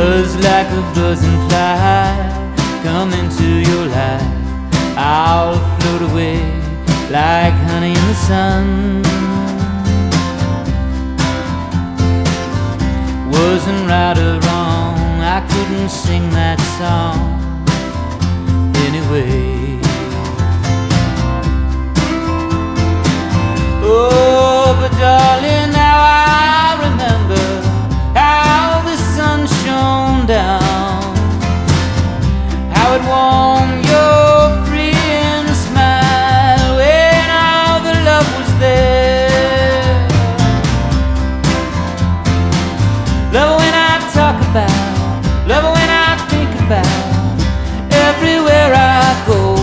buzz like a buzzing fly. Come into your life, I'll float away like honey in the sun. Wasn't right or wrong, I couldn't sing that song anyway. Oh, but darling, now I remember how the sun shone down, how it warmed your freeing smile when all the love was there. Love when I talk about, love when I think about, everywhere I go.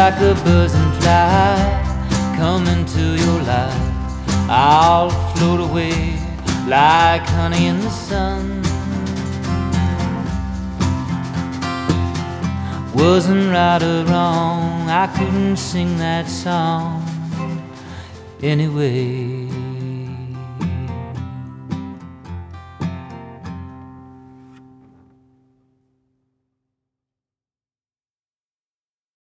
like a buzzing fly come into your life. I'll float away like honey in the sun. Wasn't right or wrong, I couldn't sing that song anyway.